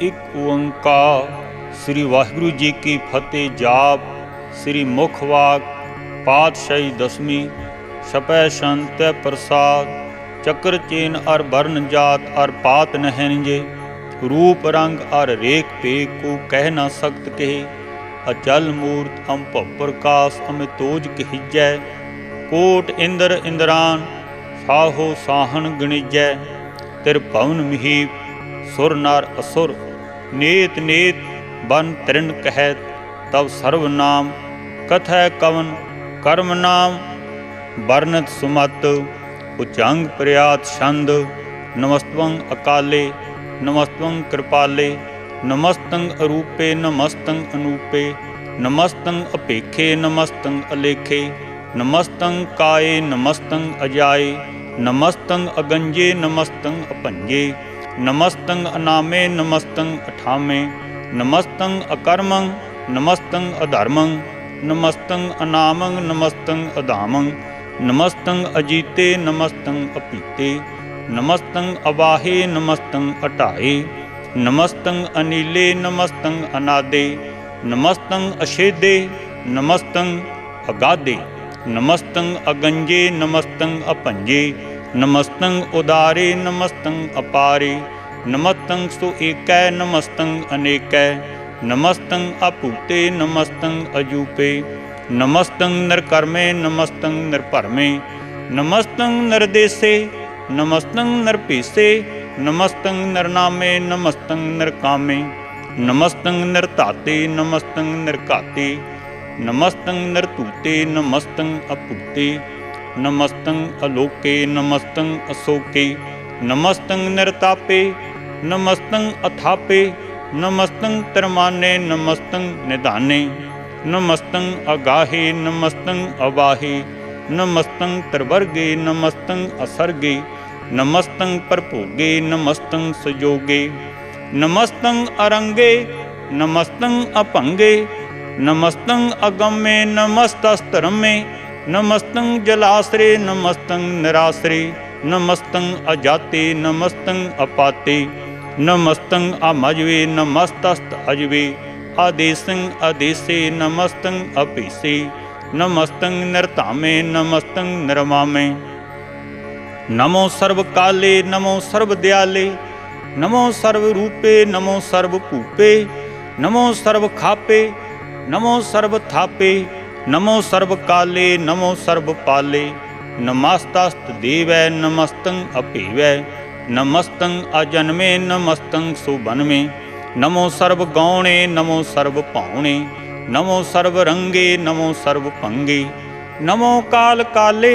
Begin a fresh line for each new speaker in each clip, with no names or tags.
एक ओंकार। श्री वाहिगुरु जी की फतेह। जाप श्री मुखवाक पातशाही दसवीं। छपै संत प्रसाद। चक्र चेन अर वर्ण जात अर पात नहनजे। रूप रंग अर रेख पेख को कह न सकत कहे। अचल मूर्त अम्भव प्रकाश अमितोज कहिजै। कोट इंद्र इंद्रान साहो साहन गणिजै। त्रिभुवन महीप सुर नर असुर। नेत नेत बन तृण कहत तब सर्वनाम। कथय कवन कर्म नाम वर्णत सुमत। उच्चांग प्रयात छंद। नमस्तवं अकाले नमस्तवं कृपाले। नमस्तं अरूपे नमस्तं अनूपे। नमस्तं अपेखे नमस्तं अलेखे। नमस्तं काये नमस्तं अजाये। नमस्तं अगंजे नमस्तं अपंजे। नमस्तं अनामे नमस्तं अठामे। नमस्तं अकर्मं नमस्तं अधर्मं। नमस्तं अनामं नमस्तं अधामं। नमस्तं अजीते नमस्तं अपीते। नमस्तं अवाहे नमस्तं अटाए। नमस्तं अनीले नमस्तं अनादे। नमस्तं अशेदे नमस्तं अगाधे। नमस्तं अगंजे नमस्तं अपंजे। नमस्तं उदारे नमस्तं अपारे। नमस्तं सु एकै नमस्तं अनेकै। नमस्तं अपूते नमस्तं अजूपे। नमस्तं नरकर्मे नमस्तं नरभरमे। नमस्तं नरदेसे नमस्तं नरपेसे। नमस्तं नरनामे नमस्तं नरकामे। नमस्तं नरताते नमस्तं नरकाते। नमस्तं नरतूते नमस्तं अपूते। नमस्तं अलोके नमस्तं अशोके। नमस्तं नरतापे नमस्तं अथापे। नमस्तं तरमाने नमस्तं निधाने। नमस्तं अगाहे नमस्तं अवाहे। नमस्तं त्रिवर्गे नमस्तं असर्गे। नमस्तं परभोगे नमस्तं सजोगे। नमस्तं अरंगे नमस्तं अपंगे। नमस्तं अगम्ये नमस्तस्तरमे। नमस्तं जलाश्रे नमस्तं निराश्रे। नमस्तं अजाते नमस्तं अपाते। नमस्तं अमजवे नमस्तस्त अजवे। आदेशं आदेशे नमस्तं अपेसे। नमस्तं नरतामे नमस्तं नरमामे। नमो सर्वकाले नमो सर्वदयाले। नमो सर्वरूपे नमो सर्वभूपे। नमो सर्वखापे नमो सर्वथापे। नमो सर्वकाले नमो सर्वपाले। नमस्तस्त देवै नमस्तं अपेवै। नमस्तं अजन्मे नमस्तं सुबन्मे। नमो सर्वगौणे नमो सर्वपावणे। नमो सर्वरंगे नमो सर्वभंगे। नमो काल काले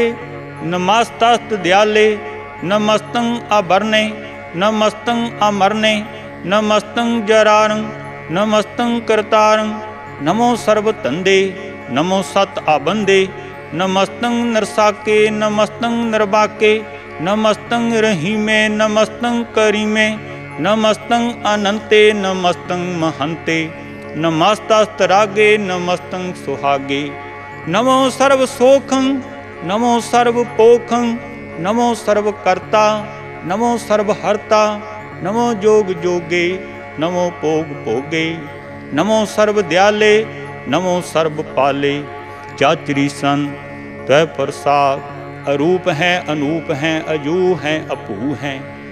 नमस्तस्त दयाले। नमस्तं अभरणे नमस्तं अमरणे। नमस्तं जरारं नमस्तं करतारं। नमो सर्वतंदे नमो सत आबंदे। नमस्तं नरसाके नमस्तं नरबाके। नमस्तं रहीमे नमस्तं करीमे। नमस्तं अनंते नमस्तं महंते। नमस्तस्तरागे नमस्तं सुहागे। नमो सर्वसोखं नमो सर्वपोखं। नमो सर्वकर्ता नमो सर्वहर्ता। नमो जोग जोगे नमो भोग भोगे। नमो सर्वदयाले नमो सर्वपाले। चाचरी सन त्वै प्रसाद। अरूप हैं अनूप हैं अजू हैं अपू हैं।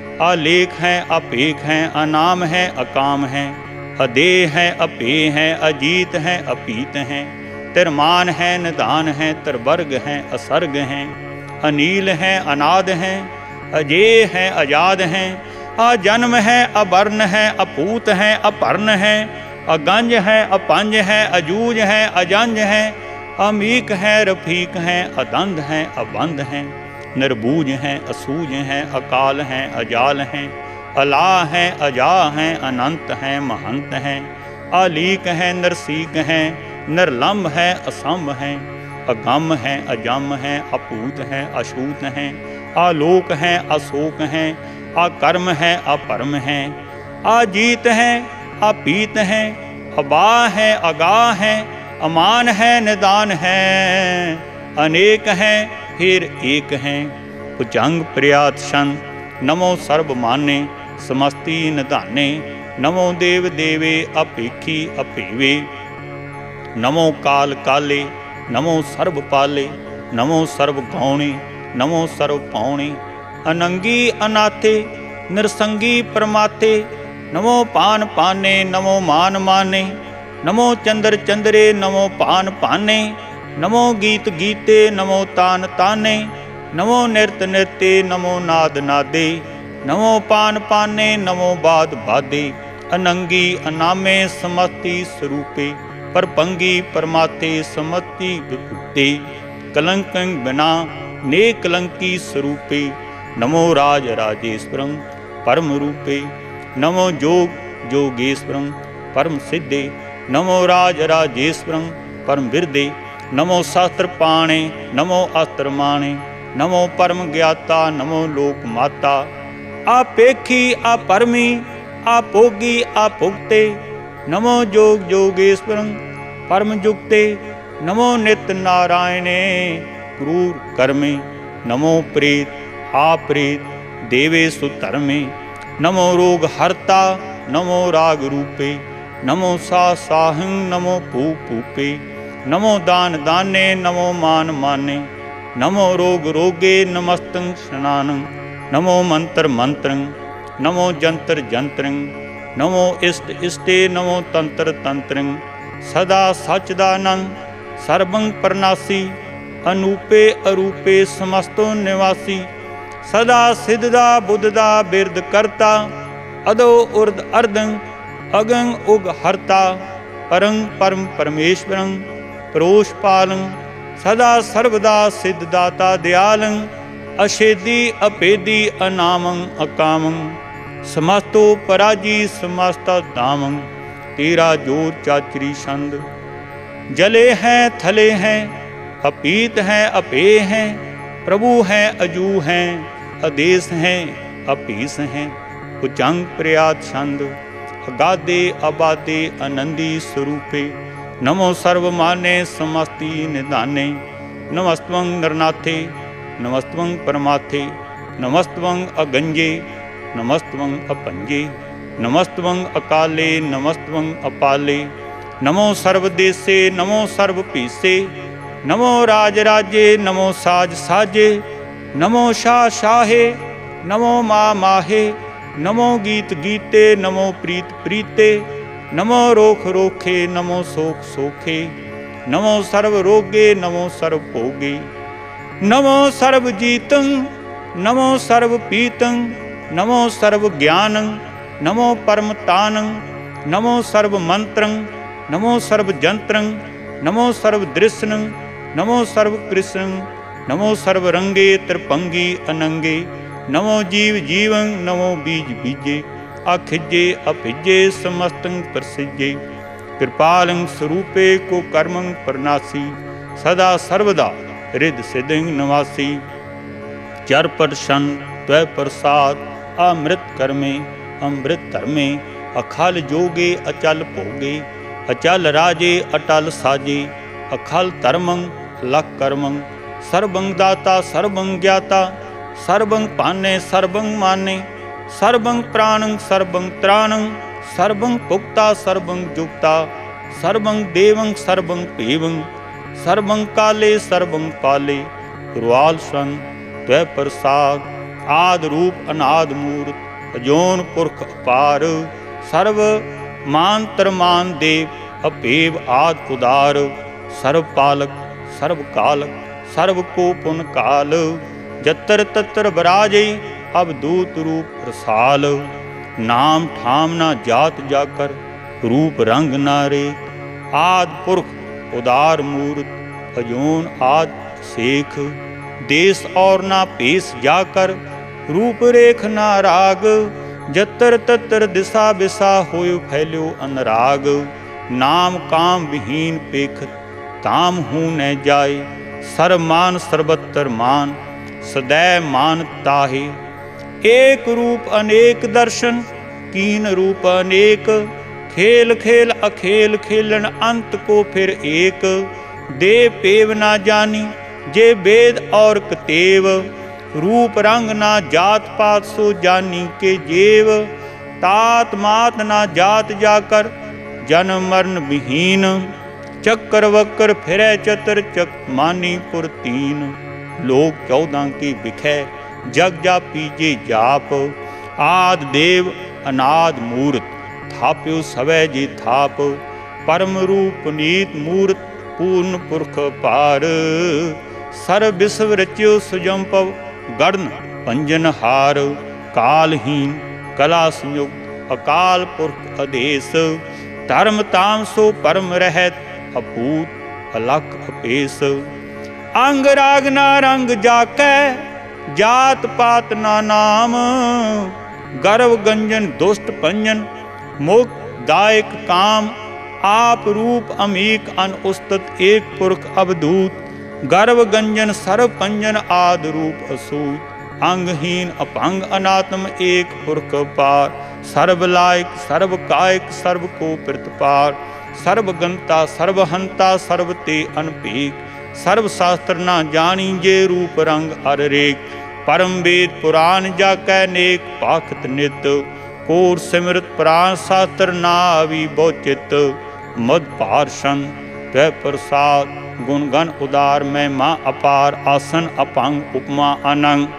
आलेख हैं अपेख हैं अनाम हैं अकाम हैं। अदेह हैं अपेह हैं अजीत हैं अपीत हैं। तिरमान हैं निदान हैं त्रिवर्ग हैं असर्ग हैं। अनील हैं अनाद हैं अजेय हैं आजाद हैं। अजन्म हैं अवर्ण हैं अपूत हैं अपर्ण हैं। अगंज हैं अपंज हैं अजूज हैं अजंज हैं। अमीक हैं रफीक हैं अदंध हैं अबंध हैं। निर्बूज हैं असूज हैं अकाल हैं अजाल हैं। अला हैं अजा हैं अनंत हैं महंत हैं। आलीक हैं नरसीक हैं निर्लम्ब हैं असंभ हैं। अगम हैं अजम हैं अपूत हैं अछूत हैं। आलोक हैं अशोक हैं अकर्म हैं अपरम हैं। आजीत हैं अपीत हैं अबाह हैं अगाह हैं। अमान है निदान है अनेक हैं फिर एक हैं। भुजंग प्रयात शन नमो सर्वमाने समस्ती निधाने। नमो देव देवे अपेखी अपेवे। नमो काल काले, नमो सर्ब पाले, नमो सर्ब गौणे, नमो सर्व पाउने। अनंगी अनाथे, निरसंगी परमाते, नमो पान पाने, नमो मान माने। नमो चंद्र चंद्रे, नमो पान पाने। नमो गीत गीते, नमो तान ताने। नमो नृत नृत्य, नमो नाद नादे। नमो पान पाने, नमो बाद बादे। अनंगी अनामे, समस्ति स्वरूपे, परपंगी परमाते, समति विभुते। कलंकं बिना ने कलंकी स्वरूपे, नमो राज राजेश्वरं परम रूपे। नमो जोग जोगेश्वरं परम सिद्धे, नमो राज राजेश्वरं परम बिरदे। नमो शास्त्र पाणे, नमो अस्त्र माणे। नमो परम ज्ञाता, नमो लोक माता। आपेखी अपरमी, आपोगी आपुगते। नमो जोग जोगेश्वरं परम जुगते। नमो नित्य नारायणे क्रूर कर्मे। नमो प्रेत आप्रेत देवे सुधर्मे। नमो रोग हरता, नमो राग रूपे। नमो सा साहं, नमो पू पूपे। नमो दान दाने, नमो मान माने। नमो रोग रोगे, नमस्तं स्नानं। नमो मंत्र मंत्रं, नमो जंत्र जंत्रं। नमो इष्ट इष्टे, नमो तंत्र तंत्रं। सदा सच्चिदानंद सर्वं परनासी, अनूपे अरूपे समस्तो निवासी। सदा सिद्धदा बुद्धदा बिरद करता, अदो उर्द अर्दं अगं उग हरता। परं परम परमेश्वरं परोष पालं, सदा सर्वदा सिद्धदाता दयालं। अशेदी अपेदी अनामं अकामं, समस्तो पराजी समस्त दामं। तेरा जोर चाचरी छंद, जले हैं थले हैं, अपीत हैं अपेय हैं। प्रभु हैं अजू हैं, आदेश हैं अपीस हैं। उचंग प्रयात छंद, अगाधे अबाधे आनंदी स्वरूपे। नमो सर्वमाने समस्ति निदाने। नमस्त्वं नरनाथे, नमस्त्वं परमाथे। नमस्त्वं अगंजे, नमस्त्वं अपंजे। नमस्त्वं अकाले, नमस्त्वं अपाले। नमो सर्वदेशे, नमो सर्वपीसे। नमो राज राजे, नमो साज साजे। नमो शाह शाहे, नमो माँ माहे। नमो गीत गीते, नमो प्रीत प्रीते। नमो रोख रोखे, नमो सोख सोखे। नमो सर्व रोगे, नमो सर्व भोगे। नमो सर्व जीतं, नमो सर्व पीतं। नमो सर्व ज्ञानं, नमो परम तानं। नमो सर्व मंत्रं, नमो सर्व जंत्रं। नमो सर्व दृश्यनं, नमो सर्व कृष्णं। नमो सर्व रंगे त्रिपंगी अनंगे। नमो जीव जीवं, नमो बीज बीजे। अखिजे अभिजे, समस्तं प्रसिजे। कृपालं स्वरूपे को कर्मं परनासी। सदा सर्वदा हृद सिद्धिं निवासी। चर प्रसन्न त्वय प्रसाद, अमृत कर्मे अमृत धर्मे। अखल जोगे अचल भोगे, अचल राजे अटल साजे। अखल धर्मं लख कर्मं, सर्वं दाता सर्वं ज्ञाता। सर्वं पाने सर्वं माने। सर्वं प्राणं सर्वं त्राणं। सर्वं पुक्ता सर्वं जुक्ता। सर्वं देवं सर्वं पेवं। सर्वं काले सर्वं पाले। रुआल सन त्वय प्रसाद, आद रूप अनाद मूर्त। अजोन पुरख अपार, सर्व मान तरमान देव। अपेव आद उदार, सर्व पालक सर्व कालक। सर्व को पुन काल, जत्र तत्र बराजई। अवधूत रूप रसाल। नाम ठाम ना जात जाकर, रूप रंग ना रेख। आद पुरख उदार मूर्त, अजोन आद शेख। देश और ना पेश जाकर, रूप रेख ना राग। जत्र तत्र दिशा बिसा, होयो फैल्यो अनुराग। नाम काम विहीन पेखत, ताम हूँ न जाए। सर्वमान सर्वत्र मान, सदैव मान ताहे। एक रूप अनेक दर्शन, कीन रूप अनेक। खेल खेल अखेल खेलन, अंत को फिर एक। देव पेव ना जानी, जे वेद और कतेव। रूप रंग ना जात पात, सो जानी के जेव। तात मात ना जात जाकर, जन्म मरण विहीन। चक्कर वक्कर फिरै चतर चक, मानीपुर तीन। लोक 14 की बिखै, जग जापी जे जाप। आद देव अनाद मूरत, थाप्यो सवै जी थाप। परम रूप नीत मूरत, पूर्ण पुरख पार। सर्व विश्व रच्यो सुजम्पव, गढ़न पंजन हार। कालहीन कला संयुक्त, अकाल पुरख आदेश। धर्म ताम सो परम रहत, अपूत अलख अपेस। अंग राग ना रंग जाकै, जात पात ना नाम। गर्व गंजन दुष्ट पंजन, मुक्त दायक काम। आप रूप अमीक अनुस्तत, एक पुरख अवधूत। गर्व गंजन सर्व पंजन, आद रूप असूत। अंगहीन अपंग अनात्म, एक पुरख पार। सर्व लायक सर्व कायक, सर्व को प्रतिपार। सर्व गंता सर्व हंता, सर्व ते अनपीक। सर्व शास्त्र ना जानी, जे रूप रंग अर रेख। परम वेद पुराण जाकै, नेक पाखत नित। कोर सिमरत प्राण शास्त्र, ना आवी बहुचित। मद पार्शन तै प्रसाद, गुणगन उदार। महिमा अपार, आसन अपंग उपमा अनंग।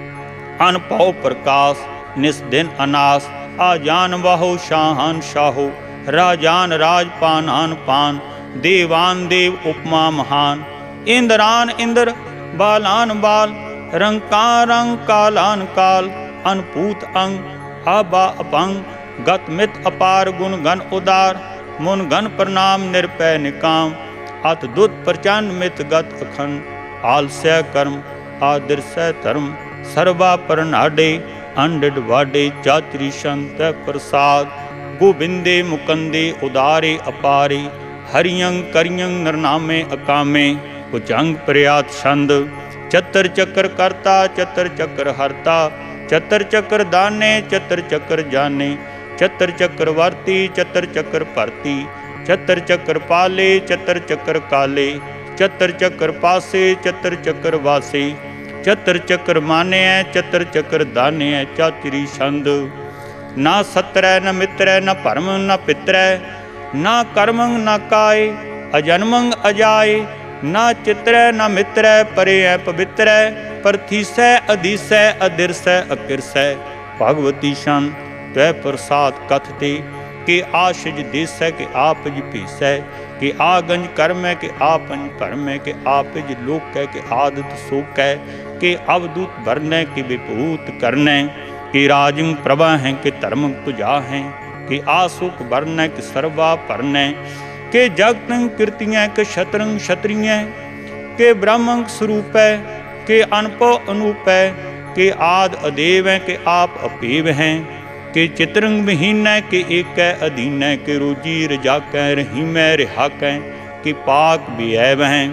अनपौ प्रकाश निस्दिन अनास, आजान बाहो शाहान शाहो। राजान राज पानान पान, देवान देव उपमा महान। इंद्रान इंद्र बालान बाल, रंकान रंग कालान काल। अनपूत अंग आबा अपंग, गत मित अपार। गुण गण उदार, मुन गण प्रणाम। निरपै निकाम, अत दुत प्रचंड। मित गत अखंड, आलस्य कर्म आदर्शय धर्म। सर्वा परनाडे अंडड वाडे, चातरी संत प्रसाद। गोबिंदे मुकंदे उदारे अपारे, हरियंग करियंग नरनामे अकामे। भुजंग प्रयात छंद, चतर चक्र करता, चतर चक्र हरता। चतर चक्र दाने, चतर चक्र जाने। चतर चक्र वर्ती, चतर चक्र परती। चतर चक्र पाले, चतर चक्र काले। चतर चक्र पासे, चतर चक्र वासे। चतर चक्र माने, चतर चक्र दाने। चातरी छंद, ना सत्रੈ न मित्रੈ, न भरम न पितरै। ना कर्मंग न काय, अजन्मंग अजाय। ना चित्रੈ न मित्रੈ, परे है पवित्रੈ। परथीसै अधीसै, अदिरसै अकिरसै। भगवती शन त्वै प्रसाद कथते, के आशिज देसै, के आपज भीसै। के आगंज कर्म है, के आपंज भरम है। के आपज लोक है, के आदत सोक है। के अवधूत वर्ण है, के विभूत कर्ण है। के राजंग प्रभा हैं, के धर्म तुझा हैं। के आसुक वर्ण है, के सर्वा भरण है। के जगतंग कीर्तियाँ, के शतरंग क्षत्रिय। के ब्रह्मंग स्वरूप है, के अनपो अनूप है। के आद अदेव हैं, के आप अपेव हैं। के चित्रंग विहीन है, के एक है अधीन है। के रोजी रजाकै, रहीमै रिहाकै। के पाक बेऐब हैं,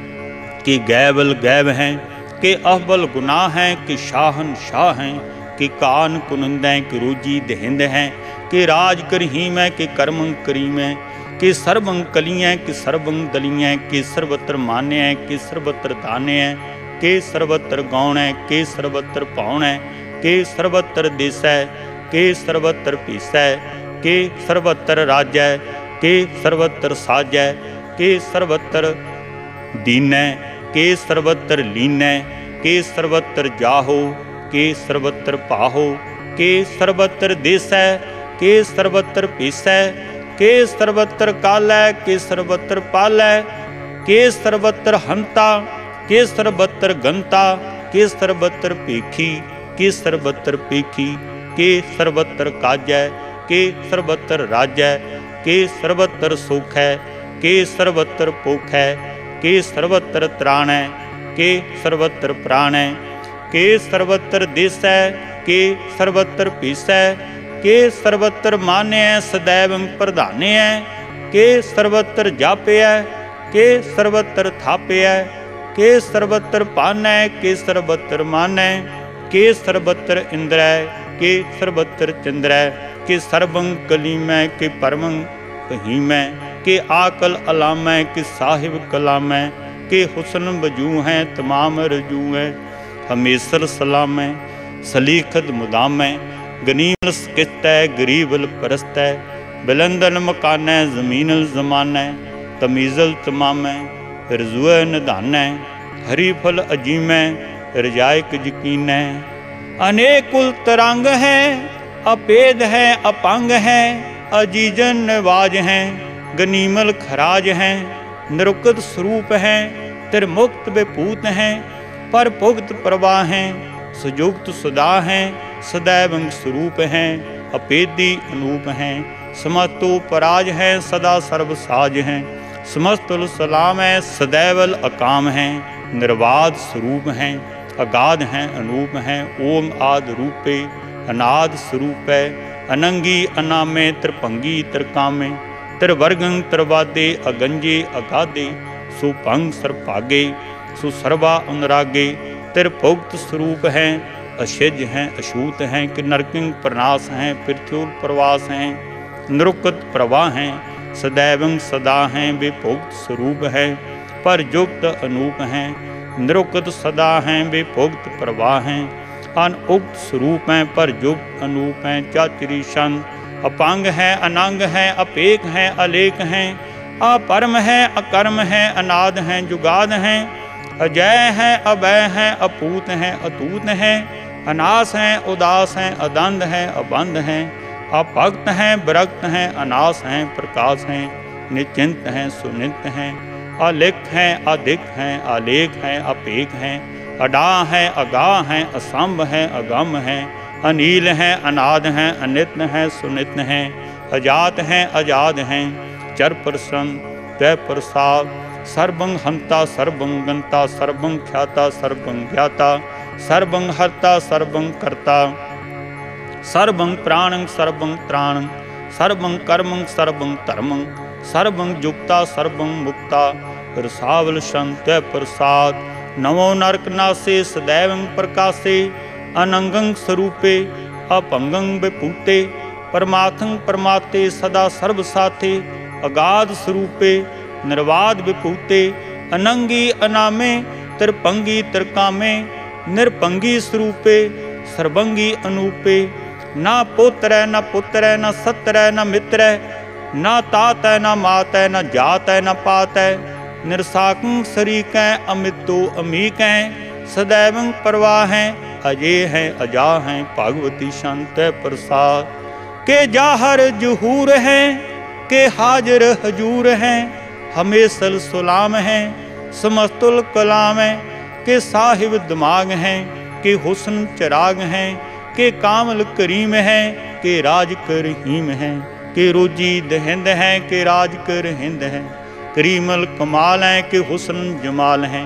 के गैबल गैब हैं। के अहबल गुनाह हैं, के शाहन शाह हैं। के कान कुनंद हैं, के रोजी दहिंद हैं। के राज करहीम है, के कर्मंग करीम है। के सर्वंग कलियाँ, के सर्वंग दलियाँ। के सर्वत्र मान्य है, के सर्वत्र दान्य है। के सर्वत्र गौण है, के सर्वत्र पौण है। के सर्वत्र देश है, के सर्वत्र पीस है। के सर्वत्र राज है, के सर्वत्र साज है। के सर्वत्र दीन है, के सर्वत्र लीन है। के सर्वत्र जाहो, के सर्वत्र पाहो। के सर्वत्र देश है, के सर्वत्र पीस है। के सर्वत्र काल है, के सर्वत्र पाल है। के सर्वत्र हंता, के सर्वत्र गंता। के सर्वत्र पेखी, के सर्वत्र पेखी। के सर्वत्र काज है, के सर्वत्र राज है। के सर्वत्र सुख है, के सर्वत्र पोख है। के सर्वत्र त्राण है, के सर्वत्र प्राण है। के सर्वत्र देश है, के सर्वत्र पीस है। के सर्वत्र मान्य है, सदैव प्रधान्य है। के सर्वत्र जापे है, के सर्वत्र थापे है। के सर्वत्र पान है, के सर्वत्र मान है। के सर्वत्र इंद्र है, के सर्वत्र चंद्र है। के सर्वंग कलीम है, के परमंग कहीम है। के आकल अलाम है, के साहिब कलाम है। के हुस्न वजू हैं, तमाम रजू है। हमेशर सलाम है, सलीखत मुदाम है। गनीमल किस्तै गरीबल परस्तै, बिलंदन मकानै जमीनल जमानै, तमीज़ल तमामै रजुए निधानै, हरी फल अजीमै रजायक यकीनै। अनेक कुल तरंग हैं, अपेद है अपंग हैं, अजीजन नवाज हैं, गनीमल खराज हैं, निरुक्त स्वरूप हैं, त्रिमुक्त विभूत हैं, पर भुगत प्रवाह हैं, सुजुक्त सुदा हैं, सदैव स्वरूप हैं, अपेदी अनूप हैं, समस्तो पराज हैं, सदा सर्व साज हैं, समस्तुल सलाम है, सदैवल अकाम हैं, निर्वाद स्वरूप हैं, अगाध हैं, अनूप हैं, ओम आद रूपे अनाद स्वरूप है, अनंगी अनामे त्रिभंगी त्रिकामे, त्रिवर्गं त्रिवादे अगंजे अगाधे, सुभंग सर्वभागे सुसर्वा अनुरागे, त्रिभुक्त स्वरूप हैं, अशिज हैं, अछूत हैं, कि नरकिंग प्रनाश हैं, पृथ्वी प्रवास हैं, निरुक्त प्रवाह हैं, सदैवं सदा हैं, विभुक्त स्वरूप है, पर युक्त अनूप हैं, निरुक्त सदा हैं, विभुक्त प्रवाह हैं, अनउक्त स्वरूप हैं, पर युक्त अनूप हैं, चाचरी शन अपांग हैं, अनंग हैं, अपेक हैं, अलेख हैं, अपरम हैं, अकर्म हैं, अनाद हैं, जुगाद हैं, अजय हैं, अभय हैं, अपूत हैं, अतूत हैं, अनास हैं, उदास हैं, अदंध हैं, अबंध हैं, अभक्त हैं, विरक्त हैं, अनास हैं, प्रकाश हैं, निश्चिंत हैं, सुनित हैं, अलिख हैं, अधिक हैं, आलेख हैं, अपेक हैं, अडा हैं, अगाह हैं, असंभ हैं, अगम हैं, अनील हैं, अनाद हैं, अनित हैं, सुनित हैं, अजात हैं, आजाद हैं, चर प्रसन्न तय प्रसाद, सर्वं हंता सर्वं गंता, सर्वं ख्याता सर्वं ज्ञाता, सर्वं हर्ता सर्वं कर्ता, सर्वं प्राणं सर्वं त्राणं, सर्वं कर्मं सर्वं धर्मं, सर्वं युक्ता सर्वं मुक्ता, रसावल संत प्रसाद। नमो नरकनासे सदैवं प्रकाशे, अनंगं स्वरूपे अपंगं विभूते, परमार्थं परमाते सदा सर्वसाथे, अगाध स्वरूपे निर्वाद विभूते, अनंगी अनामे त्रिभंगी त्रिकामे, निरभंगी स्वरूपे सर्वंगी अनूपे, ना पोत्र न पुत्र न सत्र न मित्र, ना तात है न मात है, न जात है न पात है, निरसाकं शरीक हैं, अमितो अमीक हैं, सदैवं प्रवाह हैं, अजय हैं, अजा हैं, भगवती शांत प्रसाद। के जाहर जुहूर हैं, के हाजिर हजूर हैं, हमेशल सुलाम हैं, समस्तुल कलाम हैं, के साहिब दिमाग हैं, के हुस्न चिराग हैं, के कामल करीम हैं, के राज कर हीम हैं, के रोजी दहिंद हैं, के राज कर हिंद हैं, करीमल कमाल हैं, के हुस्न जमाल हैं,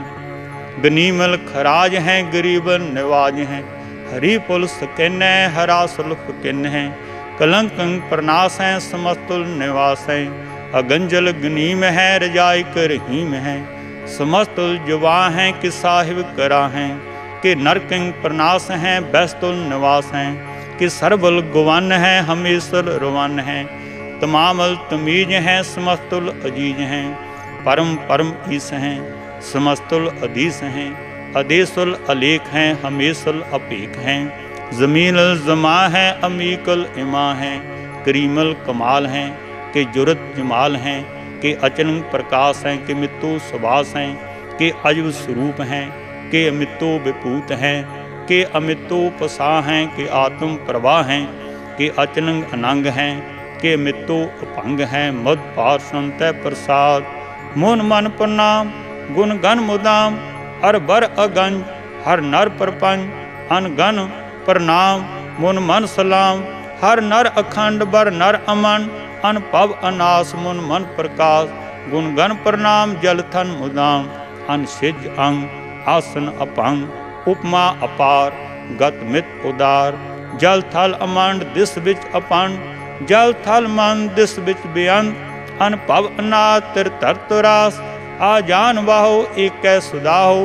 गनीमल खराज हैं, गरीब नवाज हैं, हरी पुल सकिन हैं, हरा सुल्फ किन हैं, कलंकं प्रनाश हैं, समस्तुल निवास हैं, अगंजल गनीम हैं, रजाई कर हीम हैं, समस्तुल जुबा हैं, कि साहिब करा हैं, कि नरकिंग प्रनाश हैं, बैस्तुल निवास हैं, कि सरबल गुवन हैं, हमेशल रुवन हैं, तमामल तमीज हैं, समस्तुल अजीज हैं, परम परम ईस हैं, समस्तुल अधीस हैं, अदेसुल अलेख हैं, हमेशल अपेक हैं, ज़मीनल ज़मा हैं, अमीकल इमा हैं, करीमल कमाल हैं, के जुरत जमाल हैं, के अचनंग प्रकाश हैं, के मित्तो सुबास हैं, के अजब स्वरूप हैं, के अमितो विभूत हैं, के अमितो पसा हैं, के आत्म प्रवाह हैं, के अचनंग अनंग हैं, के मित्तो अपंग हैं, मद पार संत प्रसाद। मुन मन प्रणाम गुण गण मुदाम, हर बर अगंज हर नर प्रपंच, अनगन प्रणाम मुन मन सलाम, हर नर अखंड बर नर अमन, अनपव अनास मुन मन प्रकाश, गुण गण प्रणाम जल थन मुदाम, अनसिज अंग आसन अपंग, उपमा अपार गत मित उदार, जल थल अमंड दिस बिच अपंड, जल थल मन दिस बिच बेअंत, अनपव अनाथ तिर तरतुरास, आ जान वाहो एक सुदाहो,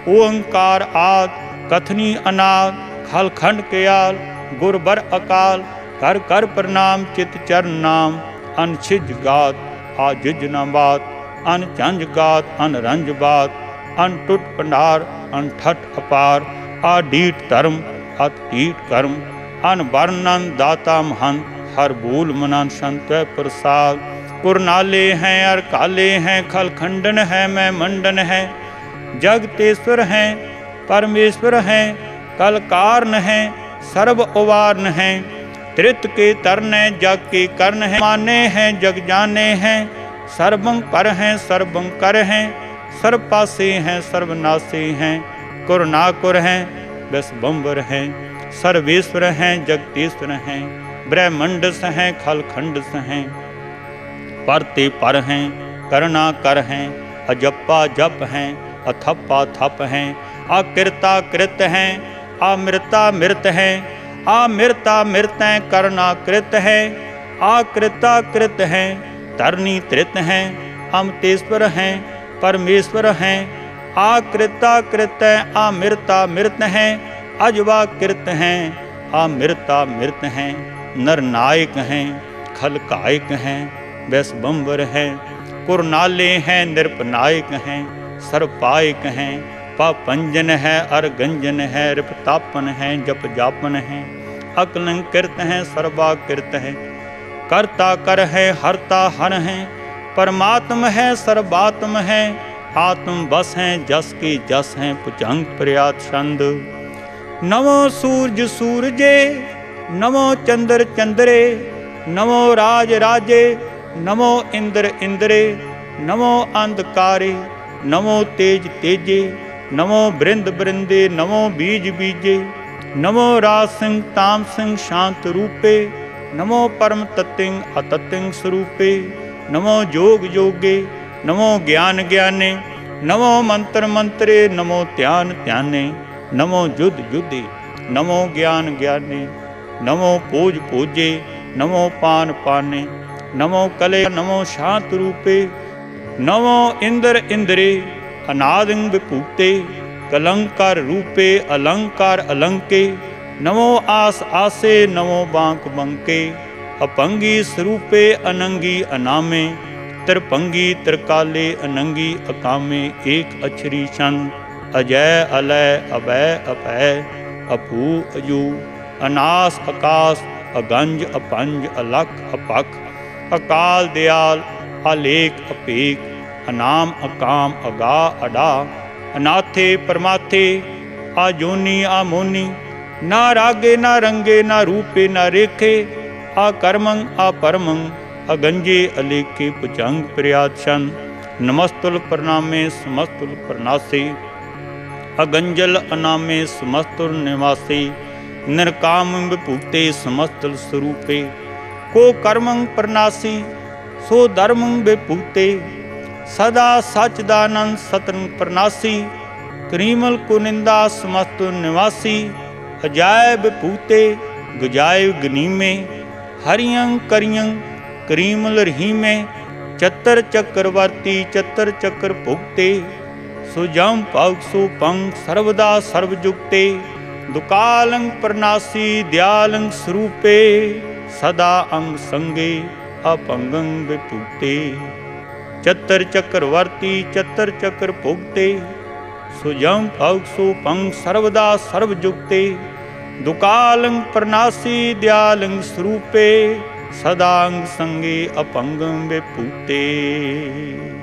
ओंकार आद कथनी अनाद, खल खंड कयाल गुरबर अकाल, कर कर प्रणाम चित चरण नाम, अनछिज गात आजिज न बात, अनचंज गात अनरंज बात, अनटुट पंडार अनठट अपार, आडीट धर्म अतीट कर्म, अनबरनन दाता महंत, हर भूल मनन संत प्रसाद। कुरनाले हैं अर काले हैं, खल खंडन है मैं मंडन है। जगतेश्वर हैं परमेश्वर हैं, कल कारण हैं सर्व उवारन हैं। त्रित के तरण जग के कर्ण हैं, माने हैं जग जाने हैं। सर्वं पर हैं सर्वं कर हैं, सर्व पासे हैं सर्वनासे हैं। कुर ना कुर हैं विश्वम्बर हैं, सर्वेश्वर हैं जगतेश्वर हैं। ब्रह्मंडस हैं खल खंडस हैं, परते पर हैं करना कर हैं। अजप्पा जप हैं अथप्पा थप हैं। अकृता कृत हैं अमृता मृत हैं। अमृता मृत हैं करना कृत है। आकृता कृत हैं तरनी त्रित हैं। अमतेश्वर हैं परमेश्वर हैं। आकृता कृत हैं अमृता मृत हैं। अजवा कृत हैं अमृता मृत हैं। नरनायक हैं खलकायक हैं, वैश्वम्बर हैं। कुरनाले हैं निरपनायक हैं, सर्वपायक हैं। पापंजन है अरगंजन है, रिपतापन है जप जापन है। अकलंकृत हैं सर्वाकृत है, कर्ता कर है हरता हर हैं। परमात्म है सर्वात्म है, आत्म बस हैं जस की जस हैं। पुचंग प्रयात छंद। नमो सूरज सूरजे, नमो चंद्र चंद्रे। नमो राज राजे, नमो इंद्र इंद्रे। नमो अंधकारे, नमो तेज तेजे। नमो बृंद बृंदे, नमो बीज बीजे। नमो राज सिंह ताम सिंह शांत रूपे। नमो परम तत्तिंग अतत्तिंग स्वरूपे। नमो जोग जोगे, नमो ज्ञान ज्ञाने। नमो मंत्र मंत्रे, नमो ध्यान ध्याने। नमो युद्ध युद्धे, नमो ज्ञान ज्ञाने। नमो पूज पूजे, नमो पान पाने। नमो कले, नमो शांत रूपे। नमो इंद्र इंद्रे, अनादिं विभूते। कलंकार रूपे, अलंकार अलंके। नमो आस आसे, नमो बांक बंके। अपंगी स्वरूपे, अनंगी अनामे। त्रिपंगी त्रिकाले, अनंगी अकामे। एक अक्षरी छंद। अजय अलय अभय अभय। अपू अजू, अनास आकाश। अगंज अपंज, अलख अपख। अकाल दयाल, आलेख अपेक। अनाम अकाम, अगा अडा। अनाथे परमाथे, आजोनी आमोनी। ना रागे ना रंगे, ना रूपे ना रेखे। आकर्मं अपरमं, अगंजे अलेखे। पुचंग प्रयासन। नमस्तुल प्रणामे समस्तुल प्रणासे। अगंजल अनामे समस्तुल निवासे। निरकाम विभूते समस्तुल स्वरूपे। को कर्मं प्रणासी, सो धर्मं विभूते। सदा सच्चिदानंद सतन प्रणासी। करीमल कुनिंदा समस्त निवासी। अजायब विभूते, गुजायब गनीमे। हरियं करियं करीमल रहीमे। चतर चक्रवर्ती, चतर चक्र भुगते। सुजम पग सुपंग, सर्वदा सर्वजुक्ते। दुकालं प्रणासी, दयालं स्वरूपे। सदा अंग संगे, अपंगं विभूते। चतर चक्रवर्ती, चतर चक्र भुगते। सुजम पग सुपंग, सर्वदा सर्वजुक्ते। दुकालं प्रणासी, दयालं स्वरूपे। सदा अंग संगे, अपंगं विभूते।